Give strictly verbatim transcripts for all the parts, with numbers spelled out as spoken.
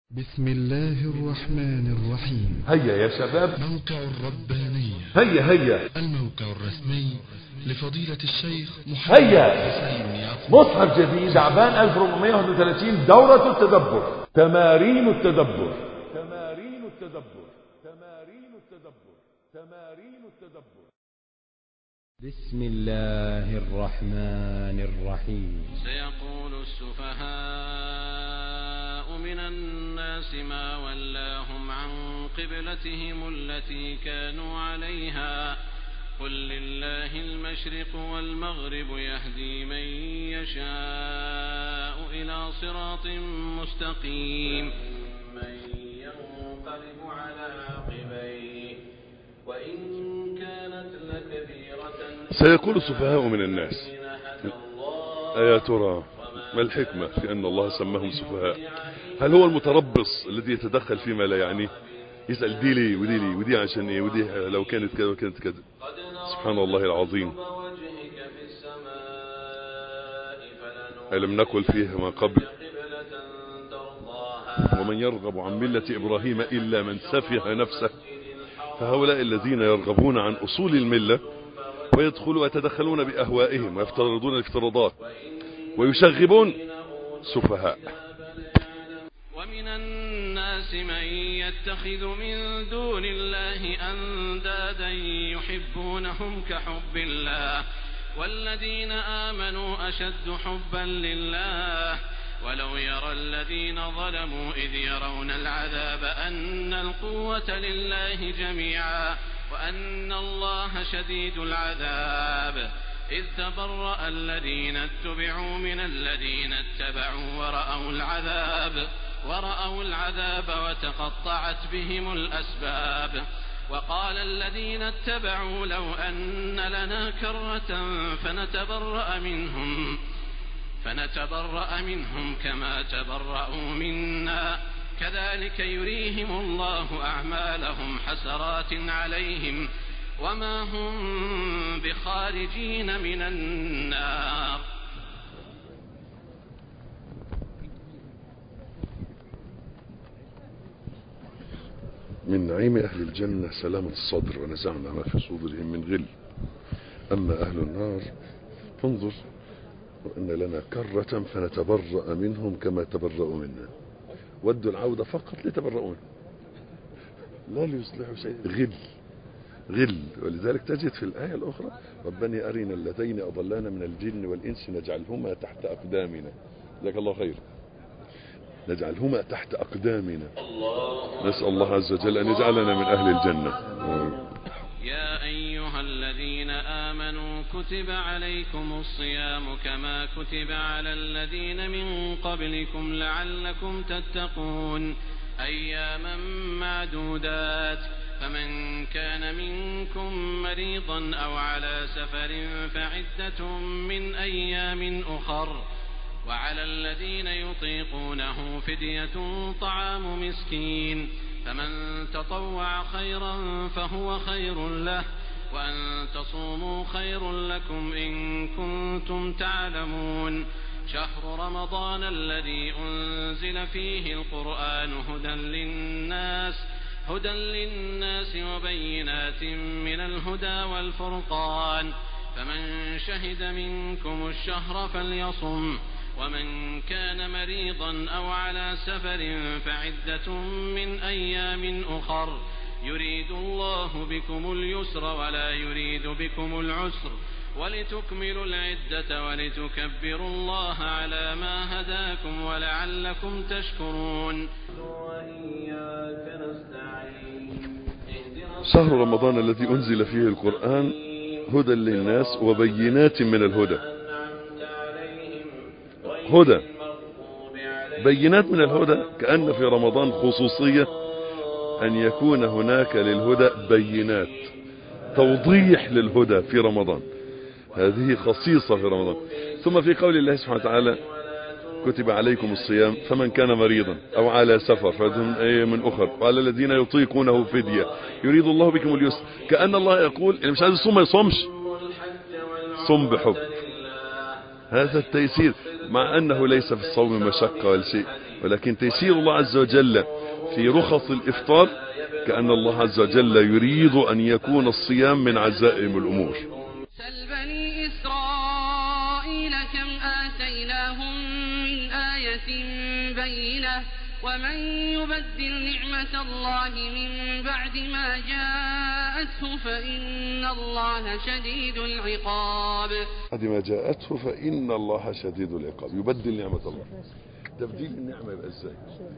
بسم الله الرحمن الرحيم. هيا يا شباب. موقع الربانية. هيا هيا. الموقع الرسمي لفضيلة الشيخ محمد هيا. مصحف جديد شعبان ألف وأربعمائة وواحد وثلاثين دورة التدبر. تمارين التدبر. تمارين التدبر. تمارين التدبر. تمارين التدبر. بسم الله الرحمن الرحيم. سيقول السفهاء من الناس ما ولاهم عن قبلتهم التي كانوا عليها قل لله المشرق والمغرب يهدي من يشاء إلى صراط مستقيم من ينقلب على عقبيه وإن كانت لكبيرة. سيقول السفهاء من الناس أيا ترى ما الحكمة في أن الله سماهم سفهاء؟ هل هو المتربص الذي يتدخل فيما لا يعنيه، يسأل دي لي ودي لي ودي عشان ايه ودي لو كانت كذا وكانت كذا؟ سبحان الله العظيم. ألم نقل فيها ما قبل ومن يرغب عن ملة إبراهيم إلا من سفه نفسه، فهؤلاء الذين يرغبون عن أصول الملة ويدخلوا ويتدخلون بأهوائهم ويفترضون الافتراضات ويشغبون سفهاء. ومن الناس من يتخذ من دون الله أندادا يحبونهم كحب الله والذين آمنوا أشد حبا لله ولو يرى الذين ظلموا إذ يرون العذاب أن القوة لله جميعا وأن الله شديد العذاب إذ تبرأ الذين اتبعوا من الذين اتبعوا ورأوا العذاب ورأوا العذاب وتقطعت بهم الأسباب وقال الذين اتبعوا لو أن لنا كرة فنتبرأ منهم فنتبرأ منهم كما تبرأوا منا كذلك يريهم الله أعمالهم حسرات عليهم وما هم بخارجين من النار. من نعيم أهل الجنة سلامة الصدر ونزعنا ما في صدورهم من غل. أما أهل النار فانظر وإن لنا كرة فنتبرأ منهم كما تبرأوا منا. ودوا العودة فقط لتبرؤوا منه لا ليصلحوا شيء. غل غل. ولذلك تجد في الآية الأخرى ربنا أرنا اللذين أضلانا من الجن والإنس نجعلهما تحت أقدامنا. جزاك الله خير. نجعلهما تحت أقدامنا. نسأل الله عز وجل أن يجعلنا من أهل الجنة. يا أيها الذين آمنوا كتب عليكم الصيام كما كتب على الذين من قبلكم لعلكم تتقون أياما معدودات فمن كان منكم مريضا أو على سفر فعدة من أيام أخر وعلى الذين يطيقونه فدية طعام مسكين فمن تطوع خيرا فهو خير له وأن تصوموا خير لكم إن كنتم تعلمون شهر رمضان الذي أنزل فيه القرآن هدى للناس هدى للناس وبينات من الهدى والفرقان فمن شهد منكم الشهر فليصم ومن كان مريضا أو على سفر فعدة من أيام أخر يريد الله بكم اليسر ولا يريد بكم العسر ولتكملوا العدة ولتكبروا الله على ما هداكم ولعلكم تشكرون. وإياك نستعين. شهر رمضان الذي أنزل فيه القرآن هدى للناس وبينات من الهدى. هدى بينات من الهدى. كأن في رمضان خصوصية أن يكون هناك للهدى بينات، توضيح للهدى في رمضان. هذه خصيصة في رمضان. ثم في قول الله سبحانه وتعالى كتب عليكم الصيام فمن كان مريضا أو على سفر فمن من أخر وعلى الذين يطيقونه فدية يريد الله بكم اليسر. كأن الله يقول اللي مش عايز يصوم ما يصومش، صم بحب. هذا التيسير مع أنه ليس في الصوم مشقة ولا شيء، ولكن تيسير الله عز وجل في رخص الإفطار كأن الله عز وجل يريد أن يكون الصيام من عزائم الأمور. سل بني إسرائيل كم آتيناهم من آية بينة ومن يبدل نعمة الله من بعد ما جاءته فإن الله شديد العقاب. بعد ما جاءته فإن الله شديد العقاب. يبدل نعمة الله. تبديل النعمة يبقى ازاي؟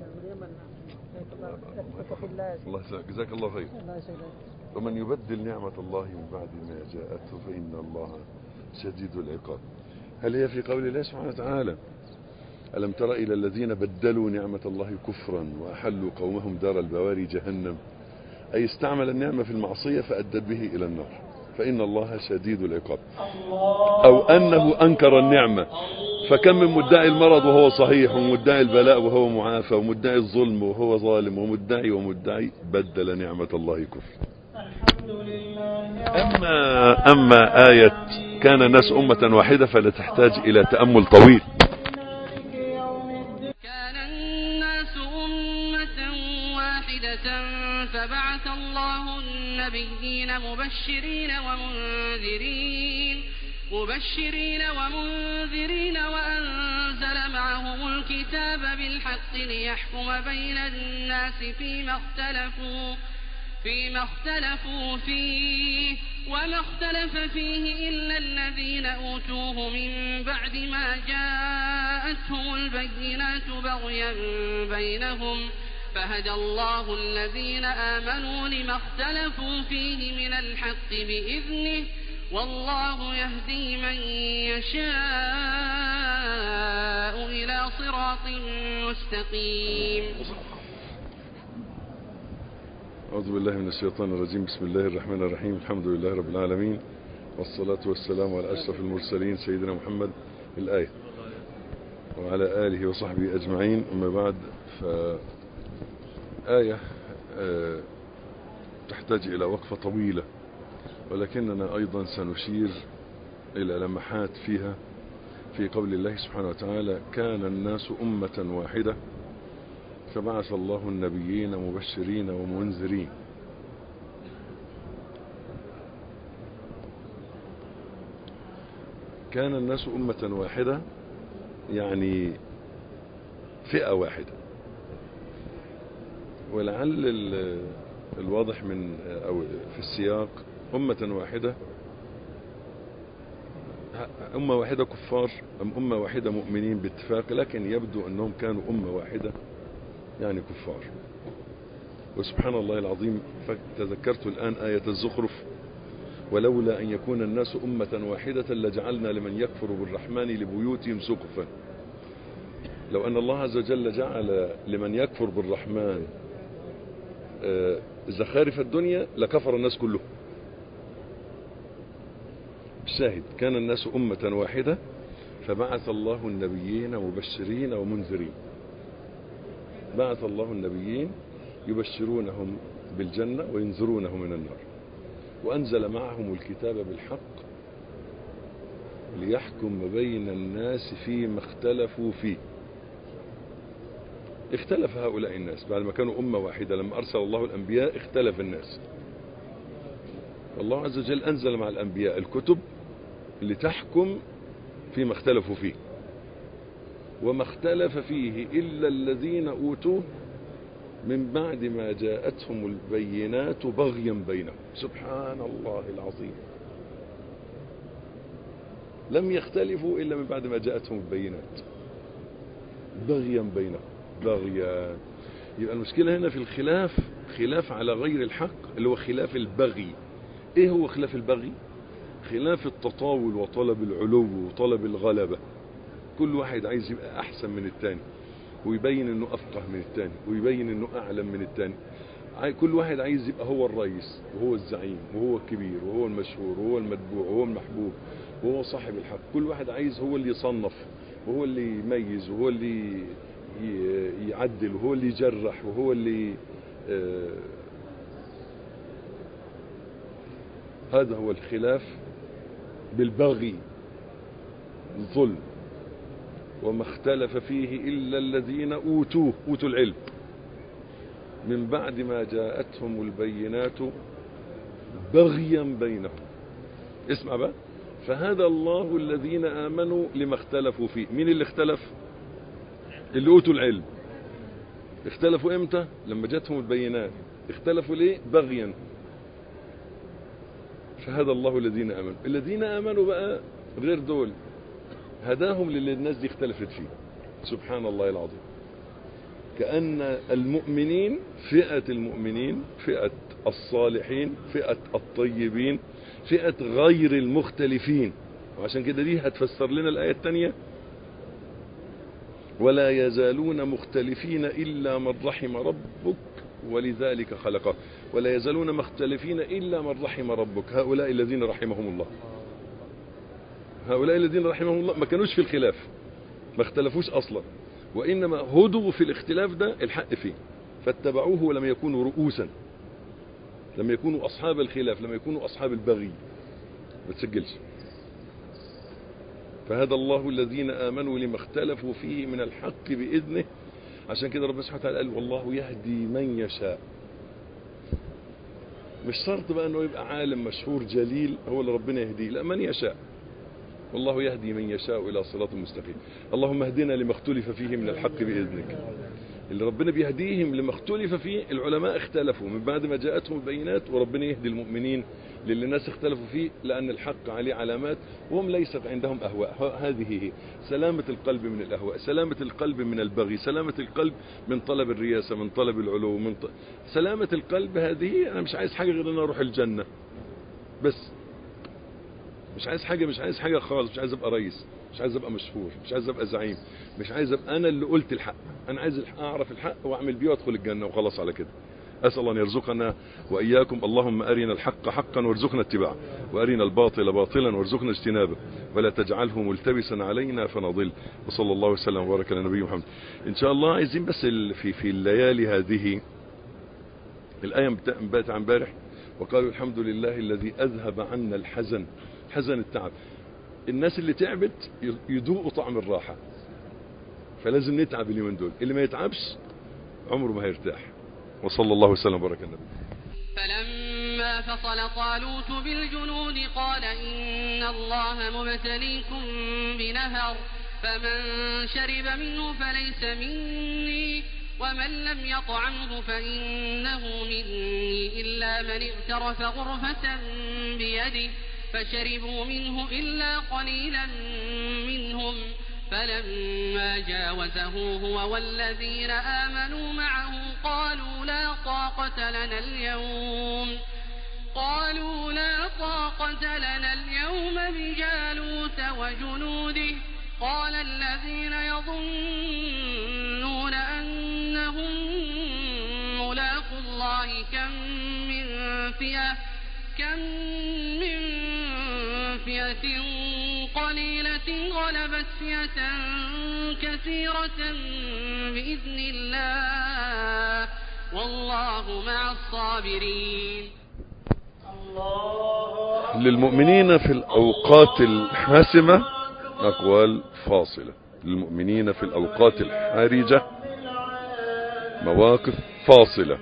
الله جزاك الله خير. ومن يبدل نعمة الله من بعد ما جاءته فإن الله شديد العقاب. هل هي في قول الله سبحانه وتعالى ألم تر إلى الذين بدلوا نعمة الله كفرا وأحلوا قومهم دار البواري جهنم، أي استعمل النعمة في المعصية فأدت به إلى النار فإن الله شديد العقاب، أو أنه أنكر النعمة فكم من مدعي المرض وهو صحيح ومدعي البلاء وهو معافى ومدعي الظلم وهو ظالم ومدعي ومدعي بدل نعمة الله كفر. أما, أما آية كان الناس أمة واحدة فلا تحتاج إلى تأمل طويل. كان الناس أمة واحدة فبعث الله النبيين مبشرين ومنذرين مبشرين ومنذرين وأنزل معهم الكتاب بالحق ليحكم بين الناس فيما اختلفوا فيما اختلفوا فيه وما اختلف فيه إلا الذين أوتوه من بعد ما جاءتهم البينات بغيا بينهم فهدى الله الذين آمنوا لما اختلفوا فيه من الحق بإذنه والله يهدي من يشاء إلى صراط مستقيم. أعوذ بالله من الشيطان الرجيم. بسم الله الرحمن الرحيم. الحمد لله رب العالمين والصلاة والسلام على أشرف المرسلين سيدنا محمد الآية وعلى آله وصحبه أجمعين. أما بعد فآية تحتاج إلى وقفة طويلة ولكننا أيضا سنشير إلى لمحات فيها في قول الله سبحانه وتعالى كان الناس أمة واحدة فبعث الله النبيين مبشرين ومنذرين. كان الناس أمة واحدة يعني فئة واحدة، ولعل الواضح من أو في السياق أمة واحدة أمة واحدة كفار أم أمة واحدة مؤمنين باتفاق، لكن يبدو أنهم كانوا أمة واحدة يعني كفار. وسبحان الله العظيم تذكرت الآن آية الزخرف ولولا أن يكون الناس أمة واحدة لجعلنا لمن يكفر بالرحمن لبيوتهم سقفا. لو أن الله عز وجل جعل لمن يكفر بالرحمن زخارف الدنيا لكفر الناس كله. الشاهد كان الناس أمة واحدة فبعث الله النبيين مبشرين ومنذرين. بعث الله النبيين يبشرونهم بالجنة وينذرونهم من النار، وأنزل معهم الكتاب بالحق ليحكم بين الناس فيما اختلفوا فيه. اختلف هؤلاء الناس بعد ما كانوا أمة واحدة، لما أرسل الله الأنبياء اختلف الناس. الله عز وجل أنزل مع الأنبياء الكتب لتحكم فيما اختلفوا فيه، وما اختلف فيه إلا الذين أوتوه من بعد ما جاءتهم البينات بغيا بينهم. سبحان الله العظيم، لم يختلفوا إلا من بعد ما جاءتهم البينات بغيا بينهم. بغيا يبقى المشكلة هنا في الخلاف، خلاف على غير الحق اللي هو خلاف البغي. ايه هو خلاف البغي؟ خلاف التطاول وطلب العلو وطلب الغلبة. كل واحد عايز يبقى أحسن من التاني ويبين انه أفقه من التاني ويبين انه أعلم من التاني. كل واحد عايز يبقى هو الرئيس وهو الزعيم وهو الكبير وهو المشهور وهو المتبوع وهو المحبوب وهو صاحب الحق. كل واحد عايز هو اللي يصنف وهو اللي يميز وهو اللي يعدل وهو اللي يجرح وهو اللي آه هذا هو الخلاف بالبغي، الظلم. وما اختلف فيه إلا الذين أوتوه أوتوا العلم من بعد ما جاءتهم البينات بغيا بينهم. اسمع بقى، فهدى الله الذين آمنوا لما اختلفوا فيه. مين اللي اختلف؟ اللي أوتوا العلم. اختلفوا امتى؟ لما جاءتهم البينات. اختلفوا ليه؟ بغيا. فهدى الله الذين آمنوا. الذين آمنوا بقى غير دول، هداهم للي الناس دي اختلفت فيه. سبحان الله العظيم. كأن المؤمنين، فئة المؤمنين، فئة الصالحين، فئة الطيبين، فئة غير المختلفين. وعشان كده دي هتفسر لنا الآية الثانية: ولا يزالون مختلفين إلا من رحم ربك ولذلك خلقه. ولا يزالون مختلفين إلا من رحم ربك. هؤلاء الذين رحمهم الله، هؤلاء الذين رحمهم الله ما كانوش في الخلاف، ما اختلفوش أصلا، وإنما هدوا في الاختلاف ده الحق فيه فاتبعوه، ولم يكونوا رؤوسا، لم يكونوا أصحاب الخلاف، لم يكونوا أصحاب البغي. ما تسجلش. فهدى الله الذين آمنوا لما اختلفوا فيه من الحق بإذنه. عشان كده ربنا سبحانه وتعالى قال: والله يهدي من يشاء. مش شرط بقى انه يبقى عالم مشهور جليل هو اللي ربنا يهديه، لا، من يشاء. والله يهدي من يشاء إلى صراط مستقيم. اللهم اهدنا لما اختلف فيه من الحق بإذنك. اللي ربنا بيهديهم لما اختلف فيه. العلماء اختلفوا من بعد ما جاءتهم البينات، وربنا يهدي المؤمنين للي الناس اختلفوا فيه، لأن الحق عليه علامات وهم ليست عندهم أهواء. هذه هي سلامة القلب من الأهواء، سلامة القلب من البغي، سلامة القلب من طلب الرياسة، من طلب العلو، من ط... سلامة القلب هذه. أنا مش عايز حاجة غير أن أروح الجنة بس. مش عايز حاجة، مش عايز حاجة خالص. مش عايز أبقى رئيس، مش عايز أبقى مشهور، مش عايز أبقى زعيم، مش عايز أبقى أنا اللي قلت الحق. أنا عايز أعرف الحق وأعمل بيه وأدخل الجنة وخلاص على كده. أسأل الله أن يرزقنا وإياكم. اللهم أرنا الحق حقا وارزقنا اتباعه، وأرنا الباطل باطلا وارزقنا اجتنابه، ولا تجعله ملتبسا علينا فنضل. وصلى الله وسلم وبارك على نبينا محمد. إن شاء الله عايزين بس في في الليالي هذه الآية بقت عن امبارح: وقالوا الحمد لله الذي أذهب عنا الحزن. حزن التعب. الناس اللي تعبت يذوقوا طعم الراحة، فلازم نتعب اليومين دول. اللي ما يتعبش عمره ما هيرتاح. وصلى الله وسلم وبارك على النبي. فلما فصل طالوت بالجنود قال إن الله مبتليكم بنهر فمن شرب منه فليس مني ومن لم يطعمه فإنه مني إلا من اغترف غرفة بيده فشربوا منه إلا قليلا منهم. فلما جاوزه هو والذين آمنوا معه قالوا لا طاقة لنا اليوم قالوا لا طاقة لنا اليوم بجالوت وجنوده. قال الذين يظنون أنهم ملاقوا الله كم من فئة كم من فئة قليلة غلبت فئة كثيرة بإذن الله والله مع الصابرين. للمؤمنين في الأوقات الحاسمة أقوال فاصلة، للمؤمنين في الأوقات الحرجة مواقف فاصلة.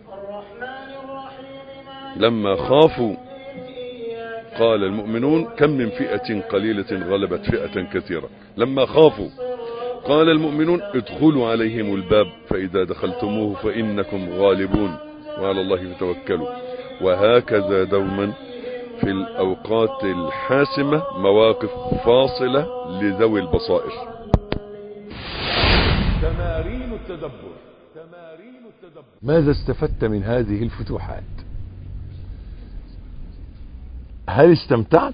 لما خافوا قال المؤمنون كم من فئة قليلة غلبت فئة كثيرة. لما خافوا قال المؤمنون ادخلوا عليهم الباب فإذا دخلتموه فإنكم غالبون وعلى الله فتوكلوا. وهكذا دوما في الأوقات الحاسمة مواقف فاصلة لذوي البصائر. تمارين التدبر. تمارين التدبر. ماذا استفدت من هذه الفتوحات؟ هل استمتعت؟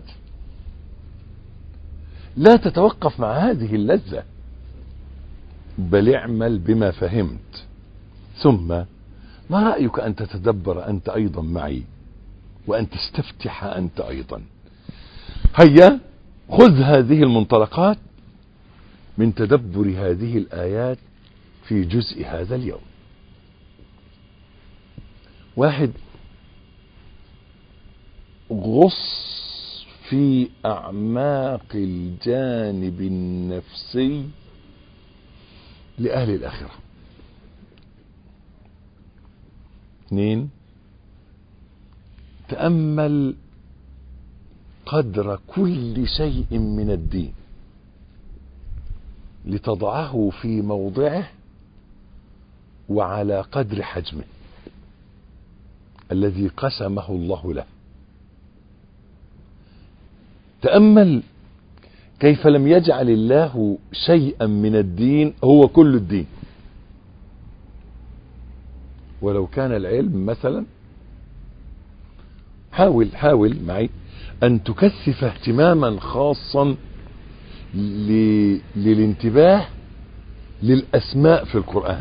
لا تتوقف مع هذه اللذة، بل اعمل بما فهمت. ثم ما رأيك أن تتدبر أنت أيضا معي وأن تستفتح أنت أيضا؟ هيا خذ هذه المنطلقات من تدبر هذه الآيات في جزء هذا اليوم. واحد، غص في أعماق الجانب النفسي لأهل الآخرة. اثنين، تأمل قدر كل شيء من الدين لتضعه في موضعه وعلى قدر حجمه الذي قسمه الله له. تأمل كيف لم يجعل الله شيئا من الدين هو كل الدين. ولو كان العلم مثلا، حاول حاول معي أن تكثف اهتماما خاصا للانتباه للأسماء في القرآن.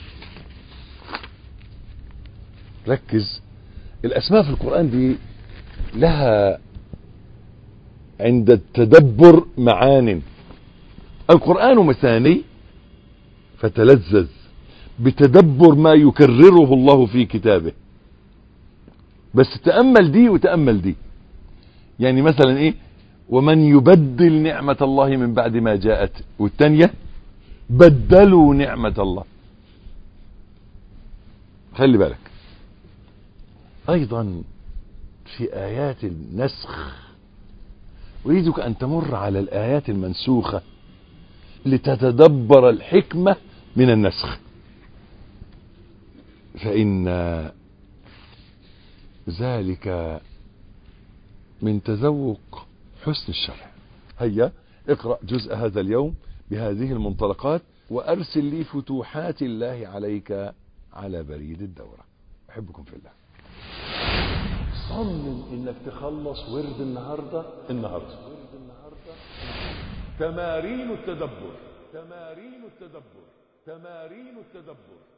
ركز، الأسماء في القرآن دي لها عند التدبر معان. القرآن مثاني، فتلذذ بتدبر ما يكرره الله في كتابه. بس تأمل دي وتأمل دي. يعني مثلا ايه؟ ومن يبدل نعمة الله من بعد ما جاءت، والتانية بدلوا نعمة الله. خلي بالك ايضا في ايات النسخ، اريدك ان تمر على الايات المنسوخة لتتدبر الحكمة من النسخ، فان ذلك من تذوق حسن الشرع. هيا اقرأ جزء هذا اليوم بهذه المنطلقات، وارسل لي فتوحات الله عليك على بريد الدورة. احبكم في الله. صمم انك تخلص ورد النهاردة النهاردة تمارين التدبر تمارين التدبر تمارين التدبر